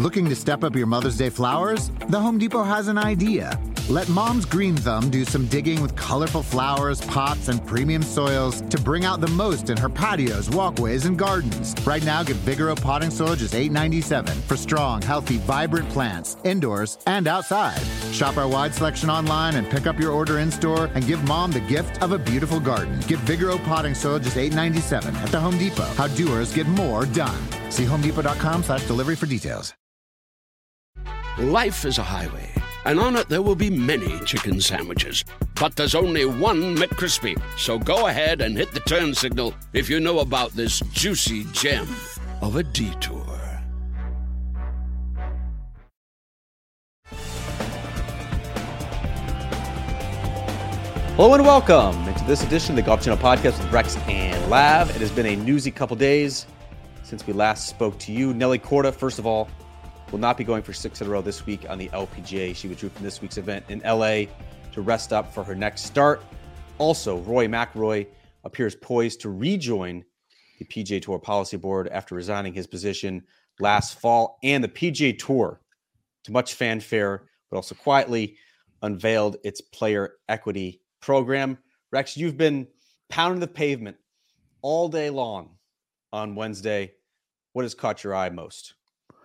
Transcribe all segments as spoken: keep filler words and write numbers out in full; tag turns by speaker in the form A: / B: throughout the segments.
A: Looking to step up your Mother's Day flowers? The Home Depot has an idea. Let Mom's Green Thumb do some digging with colorful flowers, pots, and premium soils to bring out the most in her patios, walkways, and gardens. Right now, get Vigoro potting soil just eight ninety-seven for strong, healthy, vibrant plants, indoors and outside. Shop our wide selection online and pick up your order in-store and give Mom the gift of a beautiful garden. Get Vigoro potting soil just eight ninety-seven at the Home Depot. How doers get more done. See homedepot.com slash delivery for details.
B: Life is a highway, and on it there will be many chicken sandwiches. But there's only one McCrispy. So go ahead and hit the turn signal if you know about this juicy gem of a detour.
C: Hello and welcome into this edition of the Golf Channel Podcast with Rex and Lav. It has been a newsy couple days since we last spoke to you. Nelly Korda, first of all, will not be going for six in a row this week on the L P G A. She withdrew from this week's event in L A to rest up for her next start. Also, Rory McIlroy appears poised to rejoin the P G A Tour Policy Board after resigning his position last fall. And the P G A Tour, to much fanfare, but also quietly, unveiled its player equity program. Rex, you've been pounding the pavement all day long on Wednesday. What has caught your eye most?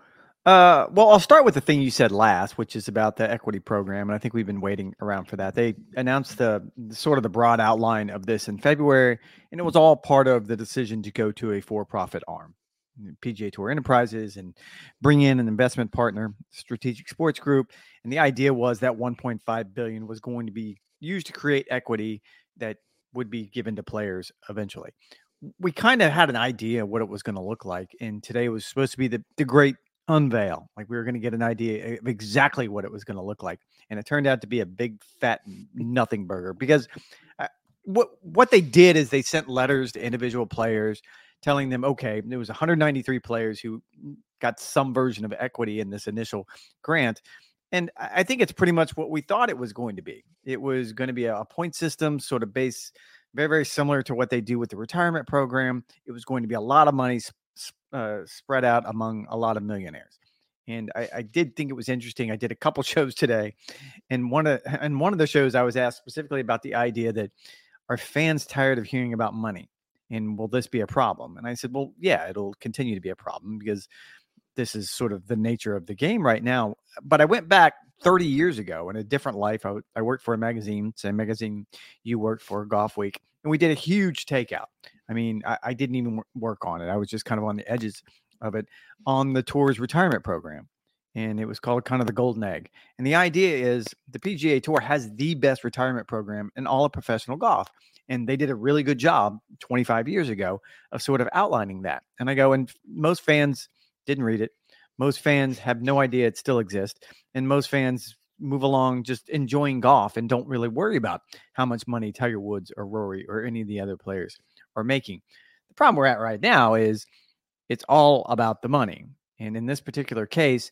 D: Uh, well, I'll start with the thing you said last, which is about the equity program. And I think we've been waiting around for that. They announced the sort of the broad outline of this in February, and it was all part of the decision to go to a for-profit arm, P G A Tour Enterprises, and bring in an investment partner, Strategic Sports Group. And the idea was that one point five billion dollars was going to be used to create equity that would be given to players eventually. We kind of had an idea what it was going to look like. And today was supposed to be the, the great unveil. Like we were going to get an idea of exactly what it was going to look like. And it turned out to be a big fat nothing burger, because uh, what, what they did is they sent letters to individual players telling them, okay, there was one hundred ninety-three players who got some version of equity in this initial grant. And I think it's pretty much what we thought it was going to be. It was going to be a point system sort of base, very, very similar to what they do with the retirement program. It was going to be a lot of money uh, spread out among a lot of millionaires. And I, I did think it was interesting. I did a couple shows today, and one of and one of the shows I was asked specifically about the idea that, are fans tired of hearing about money, and will this be a problem? And I said, well, yeah, it'll continue to be a problem because this is sort of the nature of the game right now. But I went back thirty years ago in a different life. I, I worked for a magazine, same magazine you worked for, Golf Week, and we did a huge takeout. I mean, I, I didn't even work on it. I was just kind of on the edges of it on the tour's retirement program. And it was called kind of the golden egg. And the idea is the P G A Tour has the best retirement program in all of professional golf. And they did a really good job twenty-five years ago of sort of outlining that. And I go, and most fans didn't read it. Most fans have no idea it still exists. And most fans move along just enjoying golf and don't really worry about how much money Tiger Woods or Rory or any of the other players are making. The problem we're at right now is it's all about the money. And in this particular case,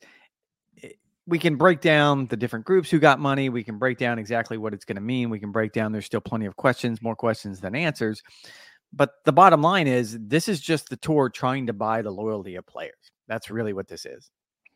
D: we can break down the different groups who got money. We can break down exactly what it's going to mean. We can break down, there's still plenty of questions, more questions than answers. But the bottom line is this is just the tour trying to buy the loyalty of players. That's really what this is.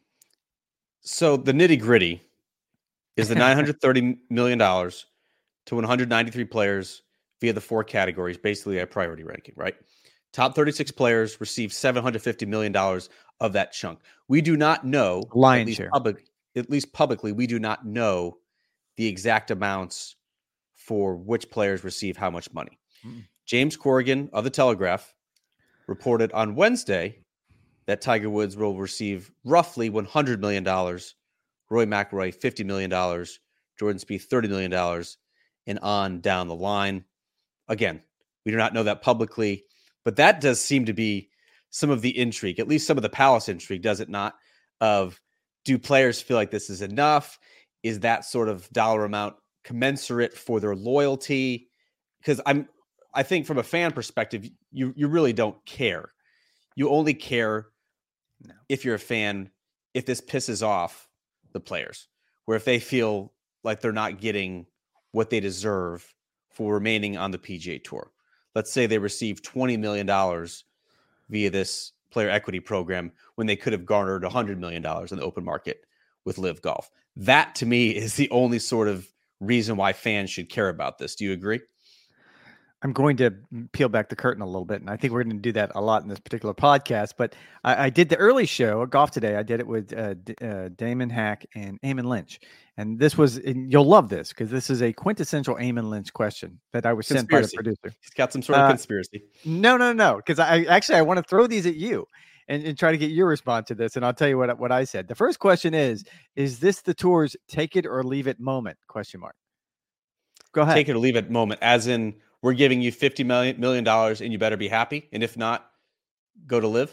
C: So the nitty gritty is the nine hundred thirty million dollars to one hundred ninety-three players via the four categories, basically a priority ranking, right? Top thirty-six players receive seven hundred fifty million dollars of that chunk. We do not know,
D: Lion's
C: at least,
D: share.
C: public, at least publicly, we do not know the exact amounts for which players receive how much money. Mm. James Corrigan of The Telegraph reported on Wednesday that Tiger Woods will receive roughly one hundred million dollars, Rory McIlroy fifty million dollars, Jordan Spieth thirty million dollars, and on down the line. Again, we do not know that publicly, but that does seem to be some of the intrigue, at least some of the Palace intrigue, does it not? Of, do players feel like this is enough? Is that sort of dollar amount commensurate for their loyalty? Because I'm, I think from a fan perspective, you you really don't care. You only care no. if you're a fan, if this pisses off the players, where if they feel like they're not getting what they deserve for remaining on the P G A Tour. Let's say they receive twenty million dollars via this player equity program when they could have garnered one hundred million dollars in the open market with Live Golf. That to me is the only sort of reason why fans should care about this. Do you agree?
D: I'm going to peel back the curtain a little bit, and I think we're going to do that a lot in this particular podcast. But I, I did the early show, Golf Today. I did it with uh, D- uh, Damon Hack and Eamon Lynch. And this was, and you'll love this because this is a quintessential Eamon Lynch question that I was conspiracy. sent by the producer.
C: He's got some sort of uh, conspiracy.
D: No, no, no. Because I actually, I want to throw these at you and, and try to get your response to this. And I'll tell you what, what I said. The first question is, is this the tour's take it or leave it moment? Question mark. Go ahead.
C: Take it or leave it moment, as in, we're giving you fifty million dollars and you better be happy. And if not, go to Live.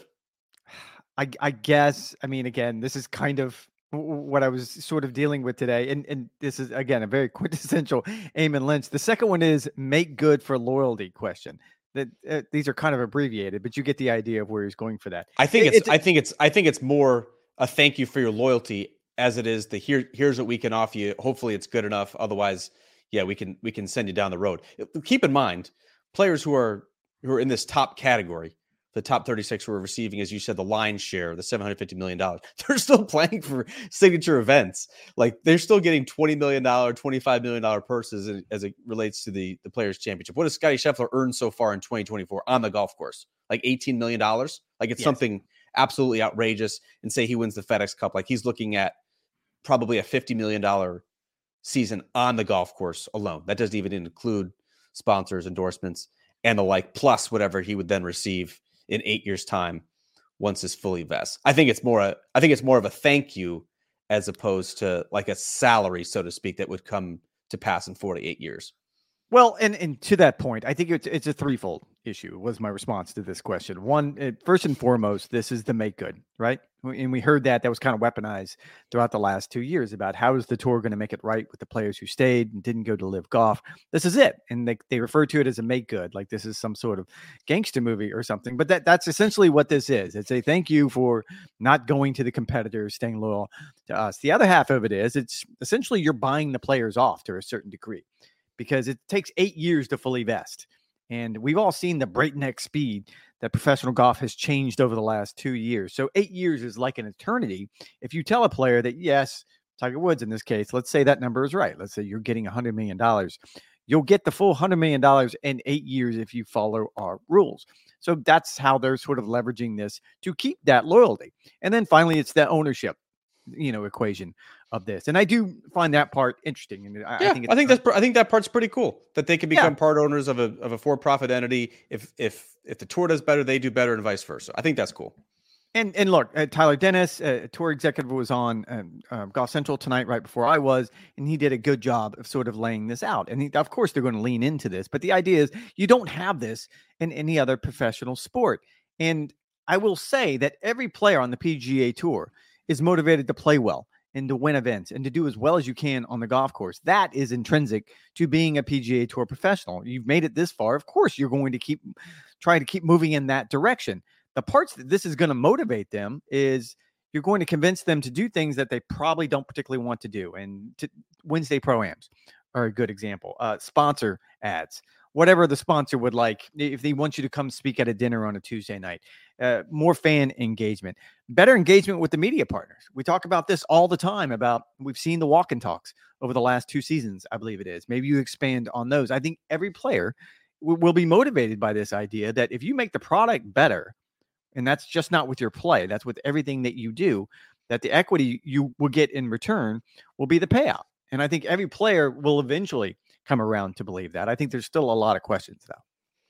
D: I, I guess, I mean, again, this is kind of what I was sort of dealing with today. And, and this is, again, a very quintessential Eamon Lynch. The second one is make good for loyalty question. That uh, these are kind of abbreviated, but you get the idea of where he's going for that.
C: I think
D: it,
C: it's,
D: it's,
C: I think it's, I think it's more a thank you for your loyalty as it is the here, here's what we can offer you. Hopefully it's good enough. Otherwise, yeah, we can we can send you down the road. Keep in mind, players who are who are in this top category, the top thirty-six who are receiving, as you said, the lion's share, the seven hundred fifty million dollars, they're still playing for signature events. Like they're still getting twenty million dollars, twenty-five million dollars purses as, as it relates to the, the Players' Championship. What has Scottie Scheffler earned so far in twenty twenty-four on the golf course? Like eighteen million dollars? Like it's yes. something absolutely outrageous. And say he wins the FedEx Cup, like he's looking at probably a fifty million dollars season on the golf course alone. That doesn't even include sponsors, endorsements, and the like, plus whatever he would then receive in eight years' time once this fully vests. I think it's more a, I think it's more of a thank you as opposed to like a salary, so to speak, that would come to pass in four to eight years.
D: Well, and, and to that point, I think it's it's a threefold issue was my response to this question. One, it, first and foremost, this is the make good, right? And we heard that that was kind of weaponized throughout the last two years about how is the tour going to make it right with the players who stayed and didn't go to Live Golf. This is it. And they, they refer to it as a make good, like this is some sort of gangster movie or something. But that that's essentially what this is. It's a thank you for not going to the competitors, staying loyal to us. The other half of it is it's essentially you're buying the players off to a certain degree, because it takes eight years to fully vest. And we've all seen the breakneck speed that professional golf has changed over the last two years. So eight years is like an eternity. If you tell a player that, yes, Tiger Woods in this case, let's say that number is right. Let's say you're getting one hundred million dollars. You'll get the full one hundred million dollars in eight years if you follow our rules. So that's how they're sort of leveraging this to keep that loyalty. And then finally, it's the ownership, you know, equation of this. And I do find that part interesting. And I,
C: yeah,
D: I think it's
C: I think that's I think that part's pretty cool that they can become
D: yeah.
C: part owners of a of a for-profit entity. If if if the tour does better, they do better, and vice versa. I think that's cool.
D: And and look, uh, Tyler Dennis, uh, a tour executive, was on um, uh, Golf Central tonight right before I was, and he did a good job of sort of laying this out. And he, of course, they're going to lean into this. But the idea is you don't have this in any other professional sport. And I will say that every player on the P G A Tour is motivated to play well and to win events and to do as well as you can on the golf course. That is intrinsic to being a P G A Tour professional. You've made it this far. Of course, you're going to keep trying to keep moving in that direction. The parts that this is going to motivate them is you're going to convince them to do things that they probably don't particularly want to do. And to, Wednesday Pro-Ams are a good example. Uh, sponsor ads, whatever the sponsor would like, if they want you to come speak at a dinner on a Tuesday night, uh, more fan engagement, better engagement with the media partners. We talk about this all the time about, we've seen the walk and talks over the last two seasons, I believe it is. Maybe you expand on those. I think every player w- will be motivated by this idea that if you make the product better, and that's just not with your play, that's with everything that you do, that the equity you will get in return will be the payout. And I think every player will eventually come around to believe that. I think there's still a lot of questions, though.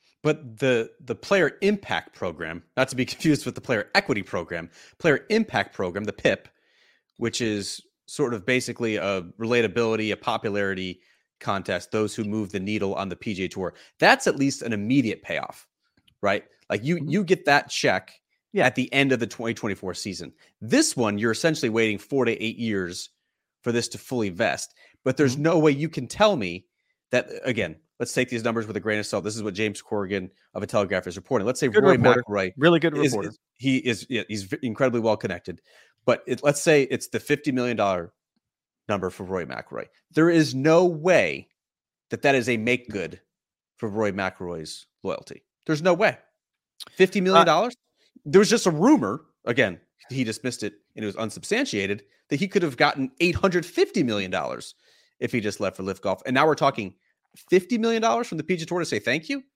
C: But the the player impact program, not to be confused with the player equity program, player impact program, the P I P, which is sort of basically a relatability, a popularity contest, those who move the needle on the P G A Tour, that's at least an immediate payoff, right? Like you, you get that check yeah. at the end of the twenty twenty-four season. This one, you're essentially waiting four to eight years for this to fully vest. But there's mm-hmm. no way you can tell me that, again, let's take these numbers with a grain of salt. This is what James Corrigan of A Telegraph is reporting. Let's say
D: good
C: Roy
D: reporter.
C: McIlroy.
D: Really good
C: is,
D: reporter.
C: Is, he is yeah, he's incredibly well connected. But it, let's say it's the fifty million dollars number for Roy McIlroy. There is no way that that is a make good for Roy McIlroy's loyalty. There's no way. fifty million dollars? there was just a rumor, again, he dismissed it and it was unsubstantiated, that he could have gotten eight hundred fifty million dollars if he just left for Live Golf. And now we're talking fifty million dollars from the P G A Tour to say thank you.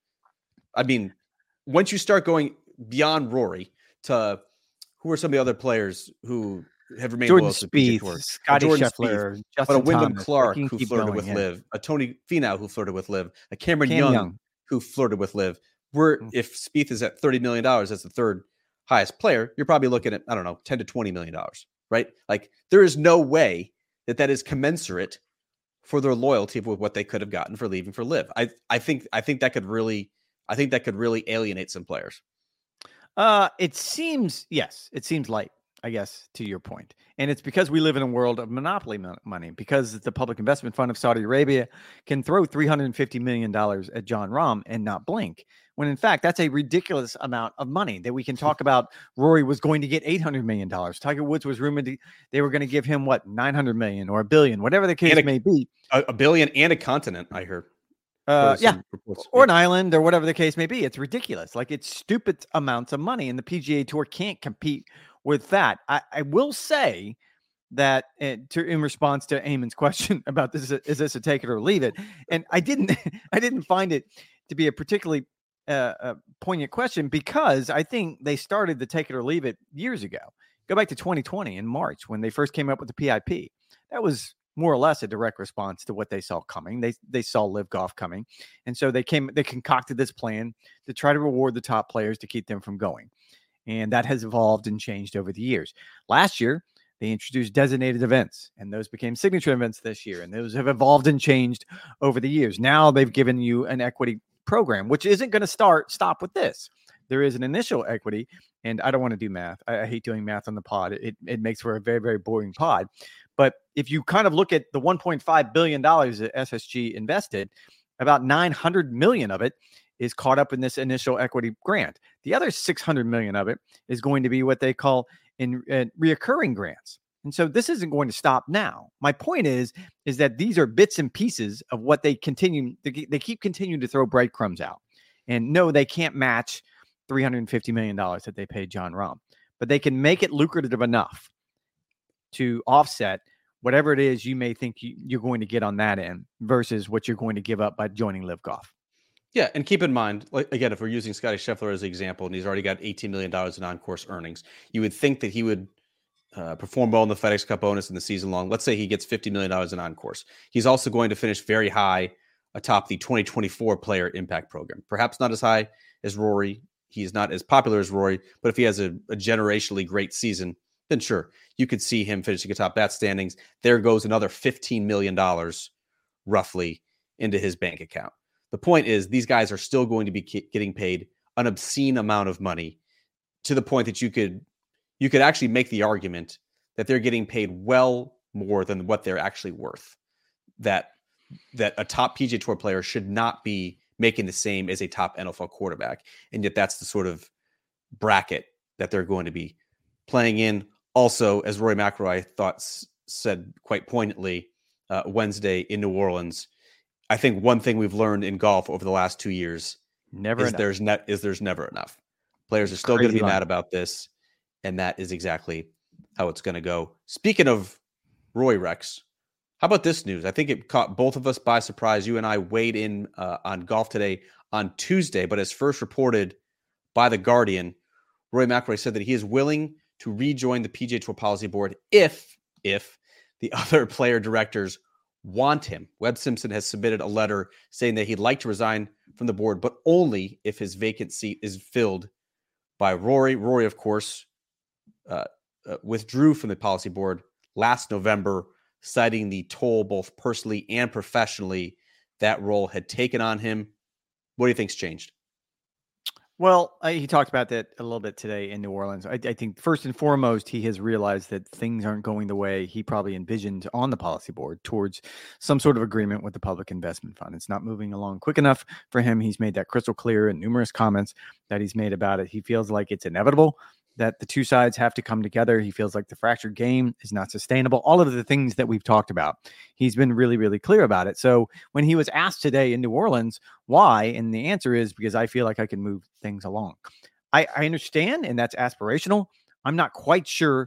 C: I mean, once you start going beyond Rory to who are some of the other players who have remained
D: Jordan
C: loyal to the P G A
D: Spieth,
C: Tour?
D: Scotty
C: Jordan
D: Scheffler,
C: Spieth,
D: Justin
C: but a Wyndham
D: Thomas,
C: Clark
D: I can
C: who
D: keep
C: flirted
D: going,
C: with
D: yeah.
C: Liv, a Tony Finau who flirted with Liv, a Cameron
D: Cam
C: Young,
D: Young.
C: who flirted with Liv. We're
D: Mm.
C: if Spieth is at thirty million dollars as the third highest player, you're probably looking at, I don't know, ten to twenty million dollars, right? Like there is no way that that is commensurate for their loyalty with what they could have gotten for leaving for Liv. I I think I think that could really I think that could really alienate some players.
D: Uh, it seems, yes, it seems light, I guess, to your point. And it's because we live in a world of monopoly mon- money, because the Public Investment Fund of Saudi Arabia can throw three hundred fifty million dollars at Jon Rahm and not blink. When in fact, that's a ridiculous amount of money that we can talk about. Rory was going to get eight hundred million dollars. Tiger Woods was rumored to, they were going to give him what, nine hundred million dollars or a billion, whatever the case
C: And a-
D: may be.
C: A, a billion and a continent, I heard.
D: Uh,
C: Some
D: yeah.
C: reports.
D: Or an island or whatever the case may be. It's ridiculous. Like it's stupid amounts of money, and the P G A Tour can't compete with that. I, I will say that uh, to, in response to Eamon's question about this, is this a take it or leave it? And I didn't, I didn't find it to be a particularly uh, a poignant question, because I think they started the take it or leave it years ago. Go back to twenty twenty in March when they first came up with the P I P. That was more or less a direct response to what they saw coming. They they saw Live Golf coming. And so they came, they concocted this plan to try to reward the top players to keep them from going. And that has evolved and changed over the years. Last year, they introduced designated events, and those became signature events this year. And those have evolved and changed over the years. Now they've given you an equity program, which isn't going to start, stop with this. There is an initial equity, and I don't want to do math. I, I hate doing math on the pod. It, it makes for a very, very boring pod. But if you kind of look at the one point five billion dollars that S S G invested, about nine hundred million dollars of it is caught up in this initial equity grant. The other six hundred million dollars of it is going to be what they call in uh, reoccurring grants. And so this isn't going to stop now. My point is, is that these are bits and pieces of what they continue, they, they keep continuing to throw breadcrumbs out. And no, they can't match three hundred fifty million dollars that they paid Jon Rahm, but they can make it lucrative enough to offset whatever it is you may think you, you're going to get on that end versus what you're going to give up by joining Live Golf.
C: Yeah, and keep in mind, like, again, if we're using Scotty Scheffler as an example, and he's already got eighteen million dollars in on-course earnings, you would think that he would uh, perform well in the FedEx Cup bonus in the season long. Let's say he gets fifty million dollars in on-course. He's also going to finish very high atop the twenty twenty-four Player Impact Program. Perhaps not as high as Rory. He's not as popular as Rory, but if he has a, a generationally great season, then sure, you could see him finishing atop that standings. There goes another fifteen million dollars roughly into his bank account. The point is, these guys are still going to be getting paid an obscene amount of money, to the point that you could you could actually make the argument that they're getting paid well more than what they're actually worth. That that a top P G A Tour player should not be making the same as a top N F L quarterback, and yet that's the sort of bracket that they're going to be playing in. Also, as Rory McIlroy thought said quite poignantly uh, Wednesday in New Orleans, I think one thing we've learned in golf over the last two years
D: Never
C: is
D: enough.
C: there's ne- is there's never enough. Players are still going to be
D: Crazy line.
C: mad about this, and that is exactly how it's going to go. Speaking of Roy Rex, how about this news? I think it caught both of us by surprise. You and I weighed in uh, on Golf Today on Tuesday, but as first reported by The Guardian, Rory McIlroy said that he is willing to rejoin the P G A Tour Policy Board if, if the other player directors want him. Webb Simpson has submitted a letter saying that he'd like to resign from the board, but only if his vacant seat is filled by Rory. Rory, of course, uh, uh, withdrew from the policy board last November, citing the toll both personally and professionally that role had taken on him. What do you think's changed?
D: Well, I, he talked about that a little bit today in New Orleans. I, I think first and foremost, he has realized that things aren't going the way he probably envisioned on the policy board towards some sort of agreement with the Public Investment Fund. It's not moving along quick enough for him. He's made that crystal clear in numerous comments that he's made about it. He feels like it's inevitable that the two sides have to come together. He feels like the fractured game is not sustainable. All of the things that we've talked about, he's been really, really clear about it. So when he was asked today in New Orleans, why? And the answer is because I feel like I can move things along. I, I understand, and that's aspirational. I'm not quite sure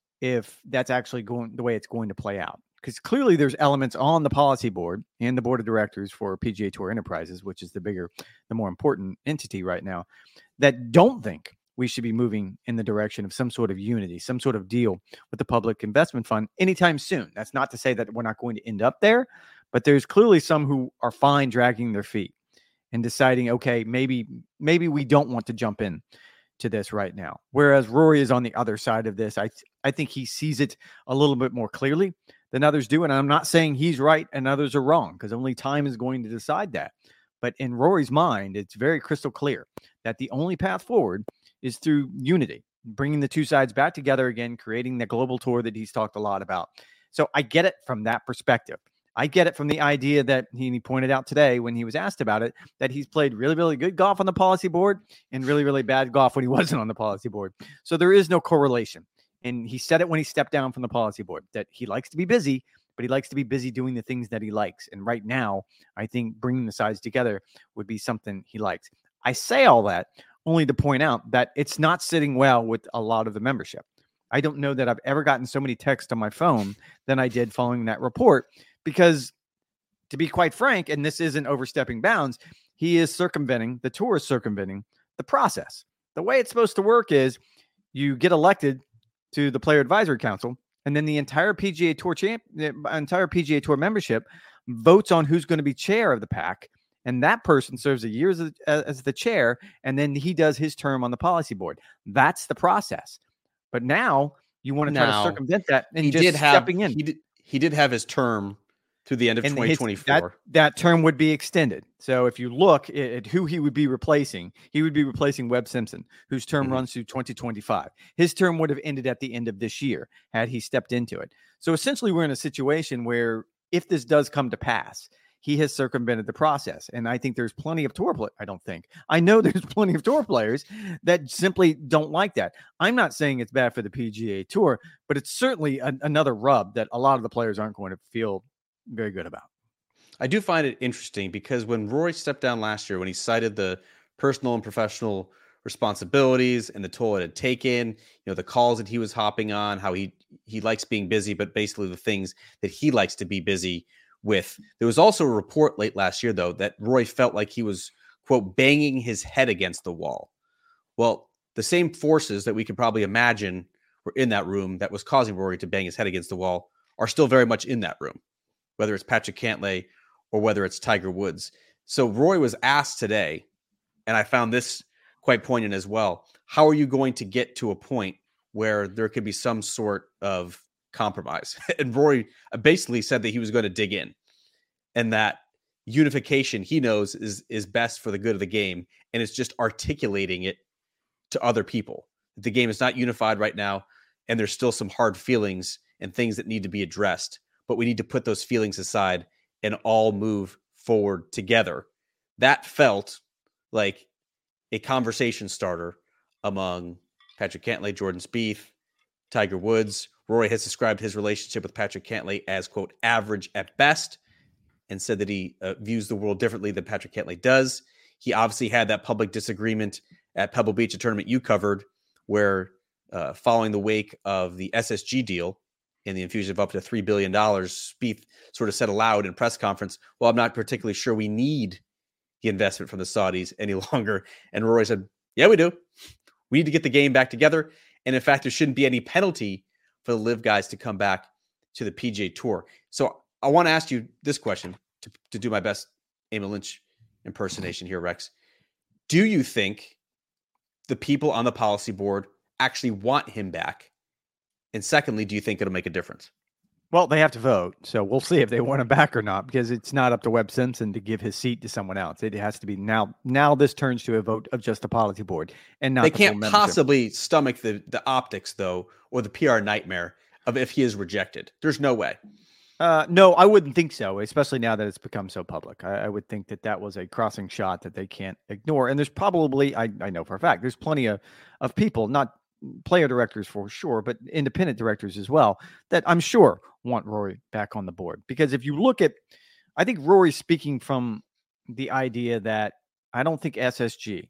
D: if that's actually going the way it's going to play out, because clearly there's elements on the policy board and the board of directors for P G A Tour Enterprises, which is the bigger, the more important entity right now, that don't think we should be moving in the direction of some sort of unity, some sort of deal with the public investment fund anytime soon. That's not to say that we're not going to end up there, but there's clearly some who are fine dragging their feet and deciding, okay, maybe, maybe we don't want to jump in to this right now. Whereas Rory is on the other side of this. I, th- I think he sees it a little bit more clearly than others do. And I'm not saying he's right and others are wrong, because only time is going to decide that. But in Rory's mind, it's very crystal clear that the only path forward is through unity, bringing the two sides back together again, creating the global tour that he's talked a lot about. So I get it from that perspective. I get it from the idea that he, he pointed out today when he was asked about it, that he's played really, really good golf on the policy board and really, really bad golf when he wasn't on the policy board. So there is no correlation. And he said it when he stepped down from the policy board, that he likes to be busy, but he likes to be busy doing the things that he likes. And right now, I think bringing the sides together would be something he likes. I say all that only to point out that it's not sitting well with a lot of the membership. I don't know that I've ever gotten so many texts on my phone than I did following that report, because to be quite frank, and this isn't overstepping bounds, he is circumventing, the tour is circumventing the process. The way it's supposed to work is you get elected to the Player Advisory Council, and then the entire P G A Tour champ, the entire P G A Tour membership votes on who's going to be chair of the pack. And that person serves a year as, a, as the chair, and then he does his term on the policy board. That's the process. But now you want to try
C: Now,
D: to circumvent that and
C: he
D: just
C: did have,
D: stepping in.
C: He did, he did have his term through the end of
D: And
C: twenty
D: his-
C: twenty-four.
D: that, that term would be extended. So if you look at, at who he would be replacing, he would be replacing Webb Simpson, whose term
C: Mhm.
D: runs through twenty twenty-five. His term would have ended at the end of this year had he stepped into it. So essentially, we're in a situation where if this does come to pass, he has circumvented the process. And I think there's plenty of tour players. I don't think. I know there's plenty of tour players that simply don't like that. I'm not saying it's bad for the P G A Tour, but it's certainly a, another rub that a lot of the players aren't going to feel very good about.
C: I do find it interesting because when Rory stepped down last year, when he cited the personal and professional responsibilities and the toll it had taken, you know, the calls that he was hopping on, how he he likes being busy, but basically the things that he likes to be busy with. There was also a report late last year, though, that Rory felt like he was, quote, banging his head against the wall. Well, the same forces that we could probably imagine were in that room that was causing Rory to bang his head against the wall are still very much in that room, whether it's Patrick Cantlay or whether it's Tiger Woods. So Rory was asked today, and I found this quite poignant as well. How are you going to get to a point where there could be some sort of compromise? And Rory basically said that he was going to dig in, and that unification he knows is, is best for the good of the game. And it's just articulating it to other people. The game is not unified right now, and there's still some hard feelings and things that need to be addressed, but we need to put those feelings aside and all move forward together. That felt like a conversation starter among Patrick Cantlay, Jordan Spieth, Tiger Woods. Rory has described his relationship with Patrick Cantlay as, quote, average at best, and said that he uh, views the world differently than Patrick Cantlay does. He obviously had that public disagreement at Pebble Beach, a tournament you covered, where uh, following the wake of the S S G deal and the infusion of up to three billion dollars, Spieth sort of said aloud in a press conference, well, I'm not particularly sure we need the investment from the Saudis any longer. And Rory said, yeah, we do. We need to get the game back together. And in fact, there shouldn't be any penalty for the live guys to come back to the P G A Tour. So I want to ask you this question to, to do my best Eamon Lynch impersonation here, Rex. Do you think the people on the policy board actually want him back? And secondly, do you think it'll make a difference?
D: Well, they have to vote, so we'll see if they want him back or not, because it's not up to Webb Simpson to give his seat to someone else. It has to be now. Now this turns to a vote of just the policy board, and not
C: they
D: the
C: can't
D: full
C: possibly stomach the the optics, though, or the P R nightmare of if he is rejected. There's no way.
D: Uh, no, I wouldn't think so, especially now that it's become so public. I, I would think that that was a crossing shot that they can't ignore. And there's probably, I, I know for a fact, there's plenty of, of people, not player directors for sure, but independent directors as well, that I'm sure want Rory back on the board. Because if you look at, I think Rory's speaking from the idea that I don't think S S G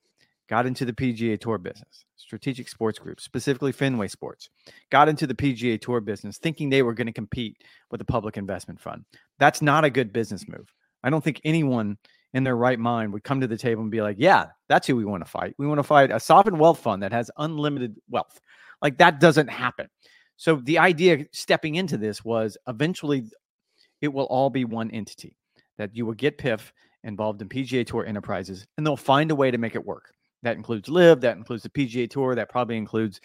D: got into the P G A Tour business, Strategic Sports Group, specifically Fenway Sports, got into the P G A Tour business thinking they were going to compete with the public investment fund. That's not a good business move. I don't think anyone in their right mind would come to the table and be like, yeah, that's who we want to fight. We want to fight a sovereign wealth fund that has unlimited wealth. Like, that doesn't happen. So the idea stepping into this was eventually it will all be one entity, that you will get P I F involved in P G A Tour enterprises, and they'll find a way to make it work. That includes LIV, that includes the P G A Tour, that probably includes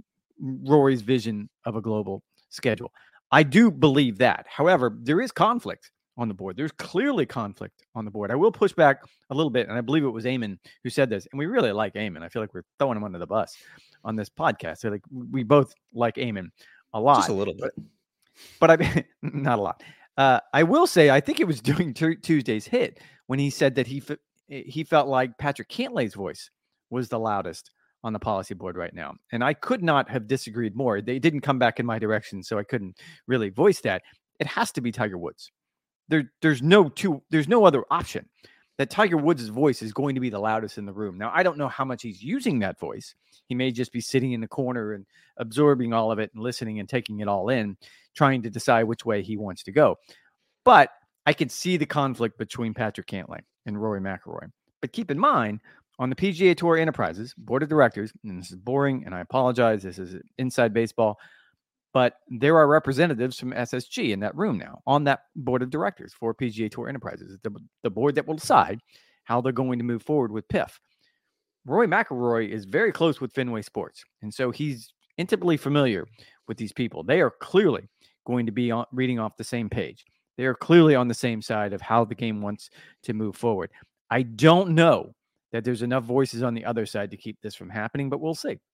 D: Rory's vision of a global schedule. I do believe that. However, there is conflict on the board. There's clearly conflict on the board. I will push back a little bit, and I believe it was Eamon who said this, and we really like Eamon. I feel like we're throwing him under the bus on this podcast. So like we both like Eamon a lot.
C: Just a little bit.
D: But, but I not a lot. Uh, I will say, I think it was during t- Tuesday's hit when he said that he f- he felt like Patrick Cantlay's voice was the loudest on the policy board right now. And I could not have disagreed more. They didn't come back in my direction, so I couldn't really voice that. It has to be Tiger Woods. There, there's no two, there's no other option. That Tiger Woods' voice is going to be the loudest in the room. Now, I don't know how much he's using that voice. He may just be sitting in the corner and absorbing all of it and listening and taking it all in, trying to decide which way he wants to go. But I could see the conflict between Patrick Cantlay and Rory McIlroy. But keep in mind, on the P G A Tour Enterprises board of directors, and this is boring, and I apologize, this is inside baseball, but there are representatives from S S G in that room now on that board of directors for P G A Tour Enterprises, the, the board that will decide how they're going to move forward with P I F. Rory McIlroy is very close with Fenway Sports, and so he's intimately familiar with these people. They are clearly going to be on, reading off the same page. They are clearly on the same side of how the game wants to move forward. I don't know that there's enough voices on the other side to keep this from happening, but we'll see.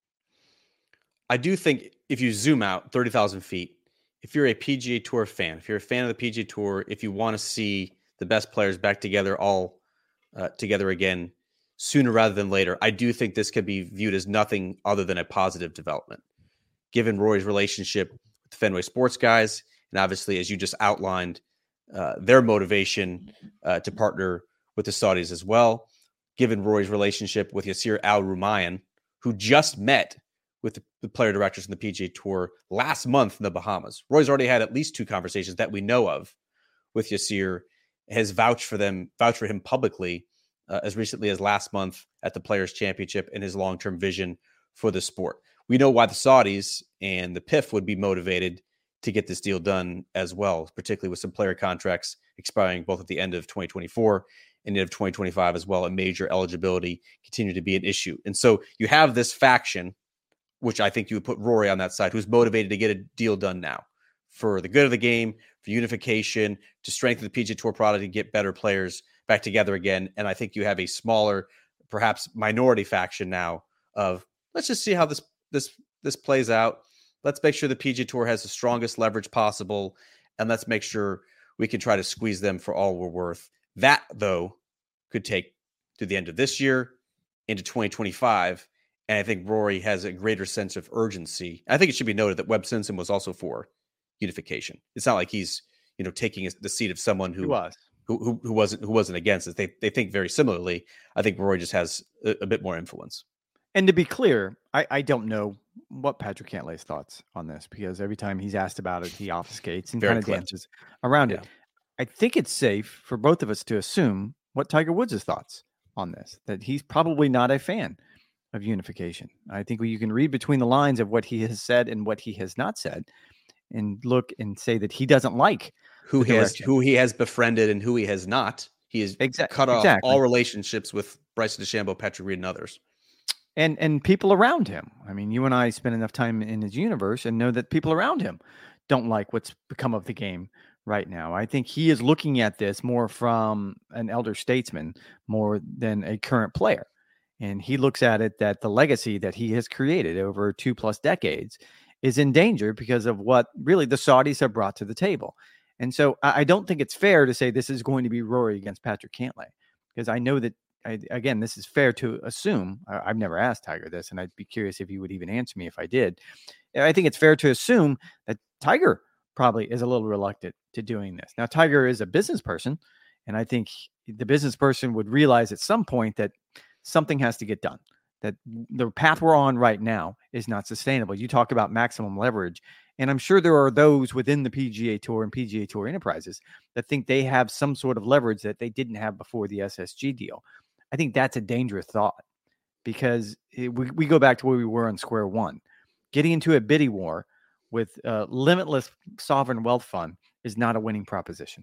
C: I do think if you zoom out thirty thousand feet, if you're a P G A Tour fan, if you're a fan of the P G A Tour, if you want to see the best players back together, all uh, together again, sooner rather than later, I do think this could be viewed as nothing other than a positive development. Given Rory's relationship with the Fenway Sports guys, and obviously, as you just outlined, uh, their motivation uh, to partner with the Saudis as well, given Rory's relationship with Yasir Al-Rumayyan, who just met with the, the player directors in the P G A Tour last month in the Bahamas. Roy's already had at least two conversations that we know of with Yasir, has vouched for them, vouched for him publicly uh, as recently as last month at the Players' Championship and his long-term vision for the sport. We know why the Saudis and the P I F would be motivated to get this deal done as well, particularly with some player contracts expiring both at the end of twenty twenty-four and end of twenty twenty-five as well, and major eligibility continue to be an issue. And so you have this faction, which I think you would put Rory on that side, who's motivated to get a deal done now for the good of the game, for unification, to strengthen the P G A Tour product and get better players back together again. And I think you have a smaller, perhaps minority faction now of, let's just see how this this this plays out. Let's make sure the P G A Tour has the strongest leverage possible, and let's make sure we can try to squeeze them for all we're worth. That, though, could take to the end of this year into twenty twenty-five. And I think Rory has a greater sense of urgency. I think it should be noted that Webb Simpson was also for unification. It's not like he's, you know, taking the seat of someone who
D: He was.
C: who, who, who wasn't who wasn't against it. They they think very similarly. I think Rory just has a, a bit more influence.
D: And to be clear, I, I don't know what Patrick Cantlay's thoughts on this, because every time he's asked about it, he obfuscates and
C: Very
D: kind of
C: clever.
D: dances around it.
C: Yeah.
D: I think it's safe for both of us to assume what Tiger Woods' thoughts on this, that he's probably not a fan of unification. I think you can read between the lines of what he has said and what he has not said, and look and say that he doesn't like
C: Who
D: the
C: he has
D: direction.
C: who he has befriended and who he has not. He has
D: Exact-
C: cut off
D: exactly.
C: all relationships with Bryson DeChambeau, Patrick Reed, and others.
D: and and people around him. I mean, you and I spend enough time in his universe and know that people around him don't like what's become of the game right now. I think he is looking at this more from an elder statesman more than a current player. And he looks at it that the legacy that he has created over two plus decades is in danger because of what really the Saudis have brought to the table. And so I I don't think it's fair to say this is going to be Rory against Patrick Cantlay, because I know that, I, again, this is fair to assume. I, I've never asked Tiger this, and I'd be curious if he would even answer me if I did. I think it's fair to assume that Tiger probably is a little reluctant to doing this. Now, Tiger is a business person, and I think the business person would realize at some point that something has to get done. that the path we're on right now is not sustainable. You talk about maximum leverage, and I'm sure there are those within the P G A Tour and P G A Tour enterprises that think they have some sort of leverage that they didn't have before the S S G deal. I think that's a dangerous thought, because it, we, we go back to where we were on square one. Getting into a bidding war with a limitless sovereign wealth fund is not a winning proposition.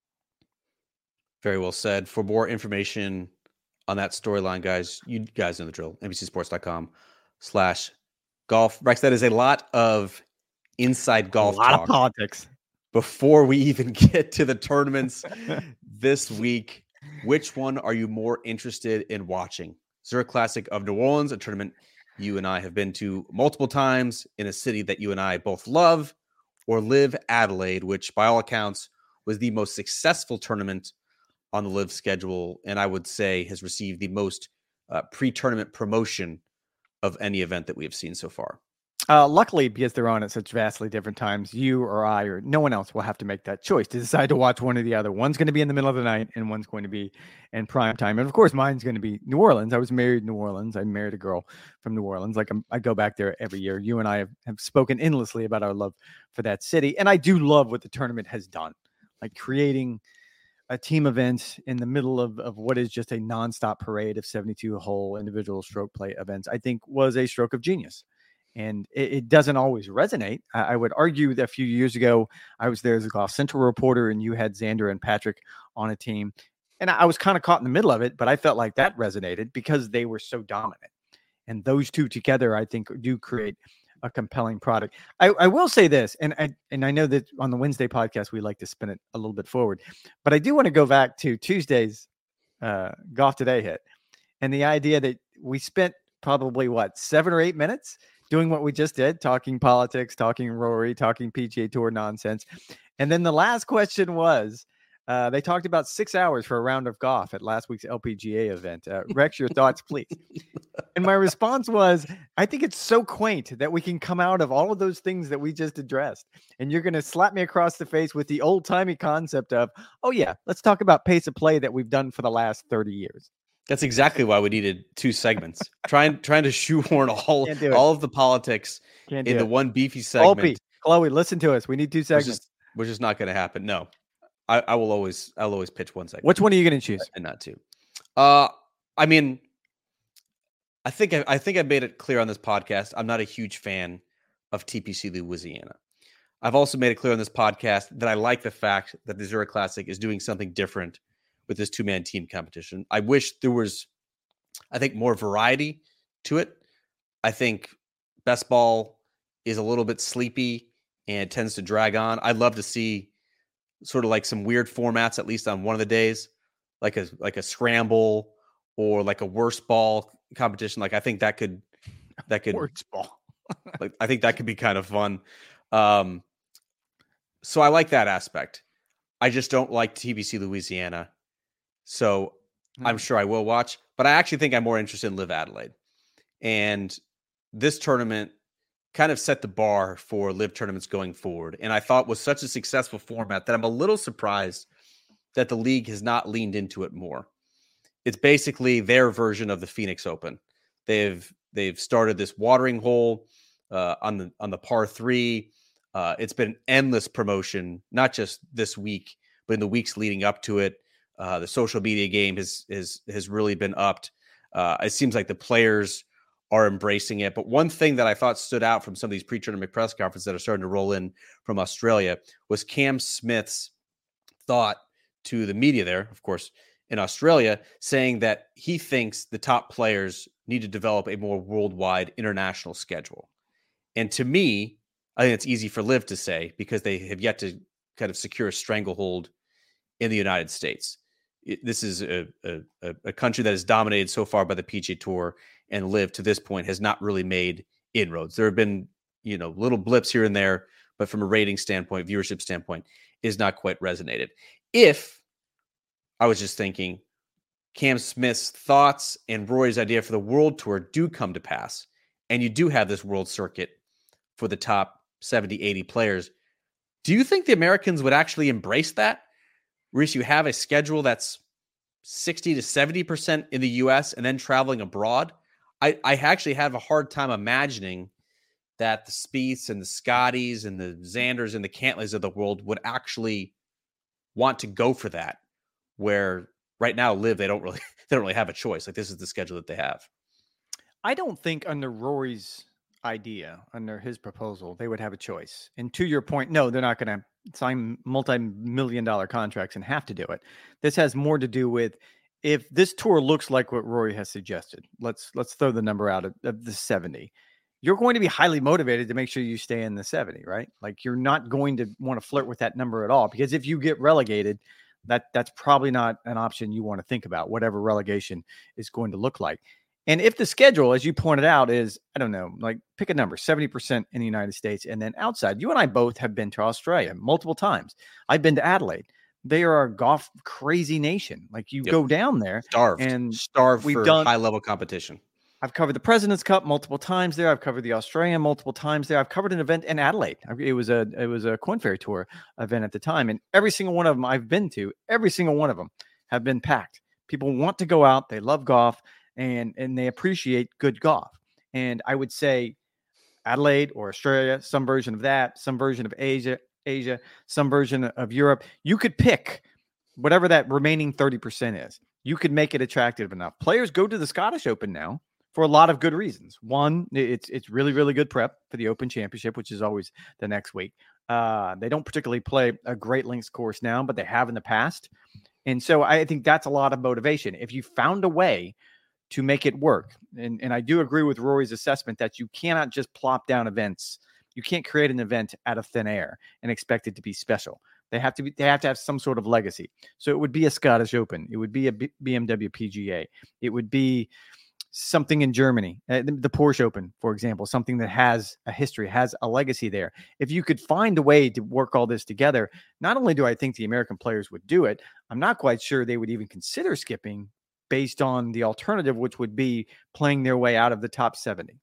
C: Very well said. For more information on that storyline, guys, you guys know the drill. N B C Sports dot com slash golf. Rex, that is a lot of inside golf
D: A lot
C: talk
D: of politics.
C: Before we even get to the tournaments this week, which one are you more interested in watching? Zurich Classic of New Orleans, a tournament you and I have been to multiple times in a city that you and I both love, or Live Adelaide, which by all accounts was the most successful tournament on the Live schedule, and I would say has received the most uh, pre-tournament promotion of any event that we have seen so far.
D: Uh, luckily, because they're on at such vastly different times, you or I or no one else will have to make that choice to decide to watch one or the other. One's going to be in the middle of the night and one's going to be in prime time. And of course, mine's going to be New Orleans. I was married in New Orleans. I married a girl from New Orleans. Like I'm, I go back there every year. You and I have, have spoken endlessly about our love for that city. And I do love what the tournament has done, like creating a team event in the middle of, of what is just a nonstop parade of seventy-two hole individual stroke play events, I think was a stroke of genius. And it, it doesn't always resonate. I, I would argue that a few years ago, I was there as a Golf Central reporter, and you had Xander and Patrick on a team. And I was kind of caught in the middle of it, but I felt like that resonated because they were so dominant. And those two together, I think, do create a compelling product. I, I will say this, and I, and I know that on the Wednesday podcast, we like to spin it a little bit forward, but I do want to go back to Tuesday's uh, Golf Today hit, and the idea that we spent probably, what, seven or eight minutes doing what we just did, talking politics, talking Rory, talking P G A Tour nonsense. And then the last question was, uh, they talked about six hours for a round of golf at last week's L P G A event. Uh, Rex, your thoughts, please. And my response was, I think it's so quaint that we can come out of all of those things that we just addressed. And you're going to slap me across the face with the old-timey concept of, oh yeah, let's talk about pace of play that we've done for the last thirty years.
C: That's exactly why we needed two segments. trying trying to shoehorn all, all of the politics
D: Can't
C: in the
D: it.
C: one beefy segment.
D: Opie, Chloe, listen to us. We need two segments.
C: Which is, which is not going to happen. No, I, I will always I'll always pitch one segment.
D: Which one are you going to choose?
C: And not two. Uh, I mean, I think I, I think I made it clear on this podcast. I'm not a huge fan of T P C Louisiana. I've also made it clear on this podcast that I like the fact that the Zurich Classic is doing something different with this two-man team competition. I wish there was, I think, more variety to it. I think best ball is a little bit sleepy and tends to drag on. I'd love to see sort of like some weird formats, at least on one of the days, like a like a scramble or like a worst ball competition. Like I think that could that could
D: worst ball.
C: like I think that could be kind of fun. Um, so I like that aspect. I just don't like T B C Louisiana. So mm-hmm. I'm sure I will watch, but I actually think I'm more interested in Live Adelaide. And this tournament kind of set the bar for Live tournaments going forward. And I thought was such a successful format that I'm a little surprised that the league has not leaned into it more. It's basically their version of the Phoenix Open. They've they've started this watering hole uh, on the on the par three. Uh, it's been endless promotion, not just this week, but in the weeks leading up to it. Uh, the social media game has has has really been upped. Uh, it seems like the players are embracing it. But one thing that I thought stood out from some of these pre-tournament press conferences that are starting to roll in from Australia was Cam Smith's thought to the media there, of course, in Australia, saying that he thinks the top players need to develop a more worldwide international schedule. And to me, I think it's easy for Liv to say because they have yet to kind of secure a stranglehold in the United States. It, this is a, a, a country that is dominated so far by the P G A Tour, and Liv to this point has not really made inroads. There have been, you know, little blips here and there, but from a rating standpoint, viewership standpoint, is not quite resonated. If I was just thinking Cam Smith's thoughts and Rory's idea for the World Tour do come to pass, and you do have this world circuit for the top seventy, eighty players, do you think the Americans would actually embrace that? Reese, you have a schedule that's sixty to seventy percent in the U S and then traveling abroad. I, I actually have a hard time imagining that the Spieths and the Scotties and the Xanders and the Cantlays of the world would actually want to go for that, where right now Live, they don't really they don't really have a choice. Like, this is the schedule that they have.
D: I don't think under Rory's idea, under his proposal, they would have a choice. And to your point, no, they're not going to sign multi-million dollar contracts and have to do it. This has more to do with, if this tour looks like what Rory has suggested, let's let's throw the number out of, of the seventy. You're going to be highly motivated to make sure you stay in the seventy, right? Like, you're not going to want to flirt with that number at all, because if you get relegated, that that's probably not an option you want to think about, whatever relegation is going to look like. And if the schedule, as you pointed out, is, I don't know, like, pick a number, seventy percent in the United States and then outside. You and I both have been to Australia multiple times. I've been to Adelaide. They are a golf crazy nation. Like, you yep. go down there.
C: Starved.
D: And
C: starved we've for done, high-level competition.
D: I've covered the President's Cup multiple times there. I've covered the Australian multiple times there. I've covered an event in Adelaide. It was a it was a Korn Ferry Tour event at the time. And every single one of them I've been to, every single one of them have been packed. People want to go out. They love golf. And, and they appreciate good golf. And I would say Adelaide or Australia, some version of that, some version of Asia, Asia, some version of Europe. You could pick whatever that remaining thirty percent is. You could make it attractive enough. Players go to the Scottish Open now for a lot of good reasons. One, it's it's really, really good prep for the Open Championship, which is always the next week. Uh, they don't particularly play a Great Links course now, but they have in the past. And so I think that's a lot of motivation. If you found a way to make it work. And, and I do agree with Rory's assessment that you cannot just plop down events. You can't create an event out of thin air and expect it to be special. They have to be, they have to have some sort of legacy. So it would be a Scottish Open. It would be a B- BMW P G A. It would be something in Germany, uh, the, the Porsche Open, for example, something that has a history, has a legacy there. If you could find a way to work all this together, not only do I think the American players would do it, I'm not quite sure they would even consider skipping based on the alternative, which would be playing their way out of the top seventy.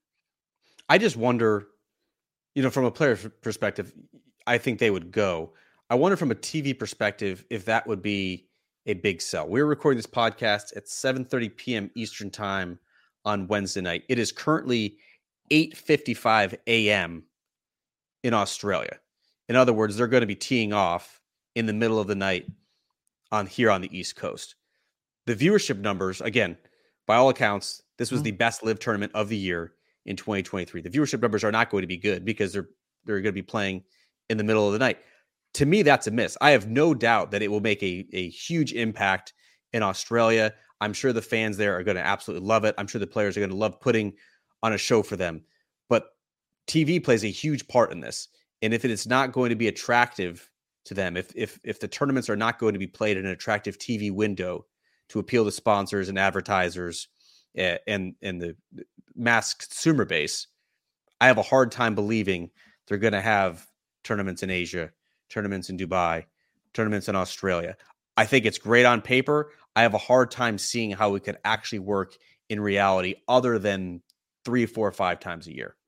C: I just wonder, you know, from a player perspective, I think they would go. I wonder from a T V perspective if that would be a big sell. We're recording this podcast at seven thirty p.m. Eastern time on Wednesday night. It is currently eight fifty-five a.m. in Australia. In other words, they're going to be teeing off in the middle of the night on here on the East Coast. The viewership numbers, again, by all accounts, this was mm-hmm. the best live tournament of the year in twenty twenty-three. The viewership numbers are not going to be good because they're they're going to be playing in the middle of the night. To me, that's a miss. I have no doubt that it will make a, a huge impact in Australia. I'm sure the fans there are going to absolutely love it. I'm sure the players are going to love putting on a show for them. But T V plays a huge part in this. And if it is not going to be attractive to them, if if if the tournaments are not going to be played in an attractive T V window to appeal to sponsors and advertisers and, and, and the mass consumer base, I have a hard time believing they're going to have tournaments in Asia, tournaments in Dubai, tournaments in Australia. I think it's great on paper. I have a hard time seeing how it could actually work in reality other than three, four, five times a year.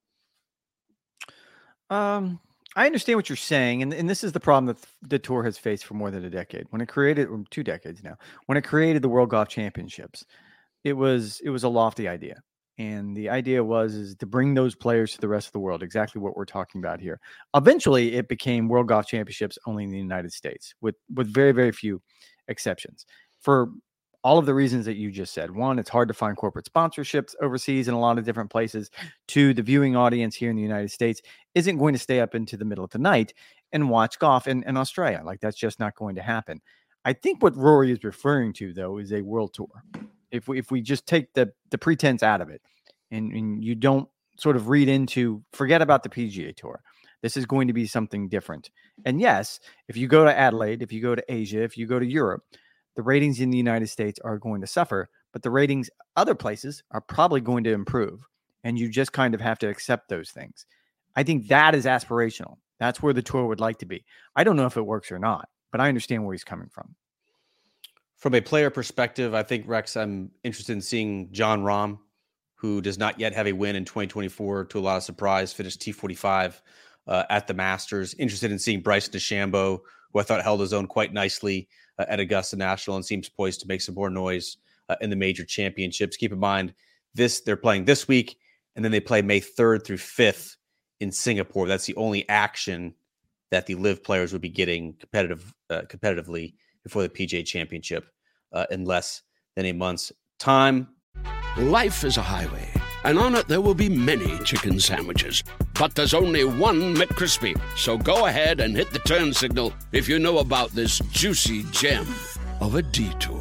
D: Um, I understand what you're saying, and, and this is the problem that the tour has faced for more than a decade. When it created, or two decades now, when it created the World Golf Championships, it was it was a lofty idea, and the idea was is to bring those players to the rest of the world. Exactly what we're talking about here. Eventually, it became World Golf Championships only in the United States, with with very very few exceptions. For all of the reasons that you just said. One, it's hard to find corporate sponsorships overseas in a lot of different places. Two, the viewing audience here in the United States isn't going to stay up into the middle of the night and watch golf in, in Australia. Like, that's just not going to happen. I think what Rory is referring to, though, is a world tour. If we if we just take the, the pretense out of it and, and you don't sort of read into, forget about the P G A Tour. This is going to be something different. And yes, if you go to Adelaide, if you go to Asia, if you go to Europe, the ratings in the United States are going to suffer, but the ratings other places are probably going to improve. And you just kind of have to accept those things. I think that is aspirational. That's where the tour would like to be. I don't know if it works or not, but I understand where he's coming from.
C: From a player perspective, I think, Rex, I'm interested in seeing Jon Rahm, who does not yet have a win in twenty twenty-four, to a lot of surprise, finished T forty-five uh, at the Masters. Interested in seeing Bryson DeChambeau, who I thought held his own quite nicely uh, at Augusta National and seems poised to make some more noise uh, in the major championships. Keep in mind, this. They're playing this week, and then they play May third through fifth in Singapore. That's the only action that the Live players would be getting competitive uh, competitively before the P G A Championship uh, in less than a month's time.
B: Life is a highway, and on it there will be many chicken sandwiches. But there's only one McCrispy. So go ahead and hit the turn signal if you know about this juicy gem of a detour.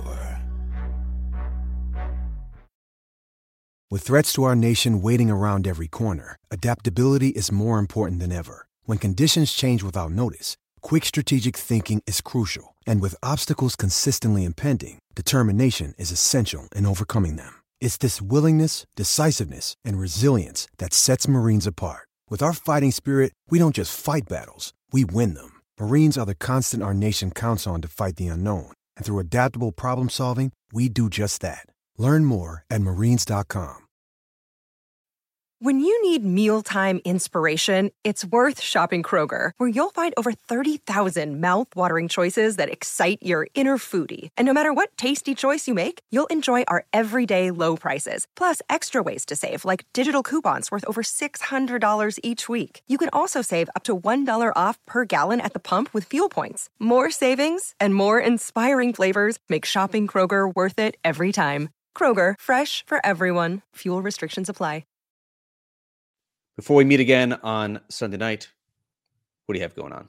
E: With threats to our nation waiting around every corner, adaptability is more important than ever. When conditions change without notice, quick strategic thinking is crucial. And with obstacles consistently impending, determination is essential in overcoming them. It's this willingness, decisiveness, and resilience that sets Marines apart. With our fighting spirit, we don't just fight battles, we win them. Marines are the constant our nation counts on to fight the unknown. And through adaptable problem solving, we do just that. Learn more at marines dot com.
F: When you need mealtime inspiration, it's worth shopping Kroger, where you'll find over thirty thousand mouth-watering choices that excite your inner foodie. And no matter what tasty choice you make, you'll enjoy our everyday low prices, plus extra ways to save, like digital coupons worth over six hundred dollars each week. You can also save up to one dollar off per gallon at the pump with fuel points. More savings and more inspiring flavors make shopping Kroger worth it every time. Kroger, fresh for everyone. Fuel restrictions apply.
C: Before we meet again on Sunday night, what do you have going on?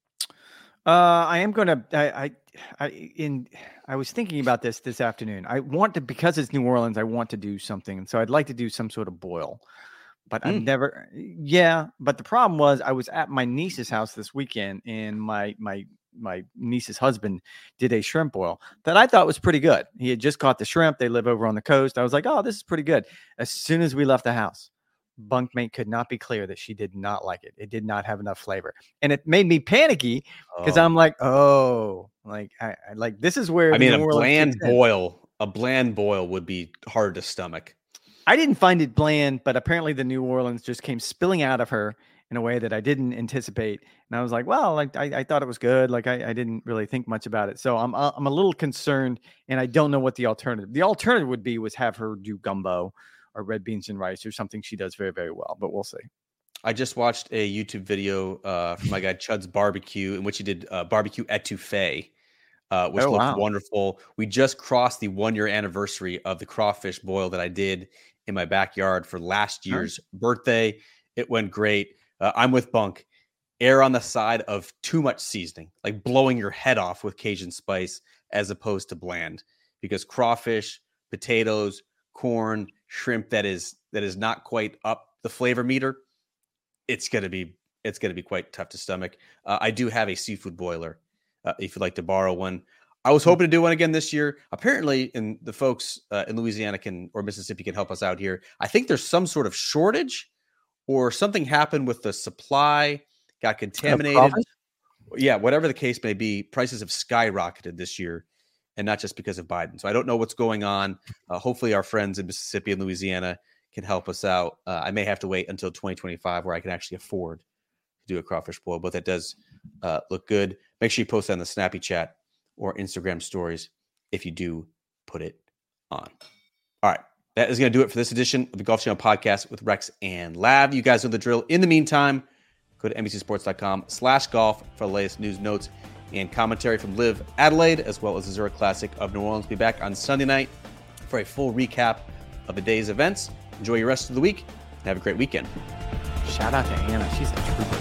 D: Uh, I am going to, I, I, I, in, I was thinking about this this afternoon. I want to, because it's New Orleans, I want to do something. And so I'd like to do some sort of boil, but mm. I've never, yeah. But the problem was I was at my niece's house this weekend, and my, my, my niece's husband did a shrimp boil that I thought was pretty good. He had just caught the shrimp. They live over on the coast. I was like, oh, this is pretty good. As soon as we left the house, bunkmate could not be clear that she did not like it. It did not have enough flavor, and it made me panicky because oh. I'm like, oh, like I, I like this is where
C: I mean, a bland boil, a bland boil would be hard to stomach.
D: I didn't find it bland, but apparently the New Orleans just came spilling out of her in a way that I didn't anticipate, and I was like, well, like I, I thought it was good. Like I, I didn't really think much about it, so I'm I'm a little concerned, and I don't know what the alternative. The alternative would be was have her do gumbo or red beans and rice or something she does very, very well, but we'll see.
C: I just watched a YouTube video uh, from my guy Chud's Barbecue, in which he did uh, barbecue etouffee, uh, which oh, looked wow. wonderful. We just crossed the one-year anniversary of the crawfish boil that I did in my backyard for last year's huh? birthday. It went great. Uh, I'm with Bunk. Err on the side of too much seasoning, like blowing your head off with Cajun spice as opposed to bland, because crawfish, potatoes, corn, shrimp that is that is not quite up the flavor meter, it's gonna be it's gonna be quite tough to stomach. Uh, I do have a seafood boiler uh, if you'd like to borrow one. I was hoping to do one again this year. Apparently, and the folks uh, in Louisiana can or Mississippi can help us out here. I think there's some sort of shortage or something happened with the supply, got contaminated. Yeah, whatever the case may be, prices have skyrocketed this year. And not just because of Biden. So I don't know what's going on. Uh, hopefully our friends in Mississippi and Louisiana can help us out. Uh, I may have to wait until twenty twenty-five where I can actually afford to do a crawfish boil, but that does uh, look good. Make sure you post that on the Snappy Chat or Instagram stories if you do put it on. All right. That is going to do it for this edition of the Golf Channel Podcast with Rex and Lav. You guys know the drill. In the meantime, go to N B C Sports dot com slash golf for the latest news, notes, and commentary from Live Adelaide, as well as the Zurich Classic of New Orleans. Be back on Sunday night for a full recap of the day's events. Enjoy your rest of the week and have a great weekend.
D: Shout out to Anna. She's a trooper.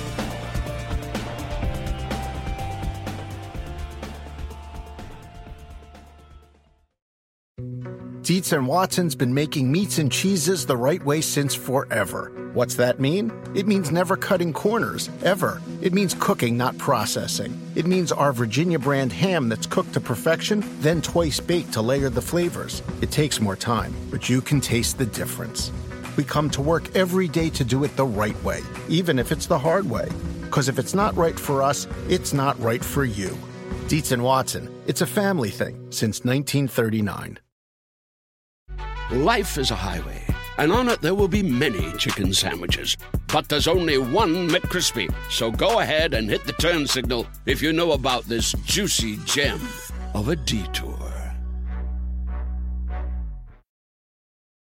G: Dietz and Watson's been making meats and cheeses the right way since forever. What's that mean? It means never cutting corners, ever. It means cooking, not processing. It means our Virginia brand ham that's cooked to perfection, then twice baked to layer the flavors. It takes more time, but you can taste the difference. We come to work every day to do it the right way, even if it's the hard way. Because if it's not right for us, it's not right for you. Dietz and Watson, it's a family thing since nineteen thirty-nine.
B: Life is a highway, and on it there will be many chicken sandwiches. But there's only one McCrispy. So go ahead and hit the turn signal if you know about this juicy gem of a detour.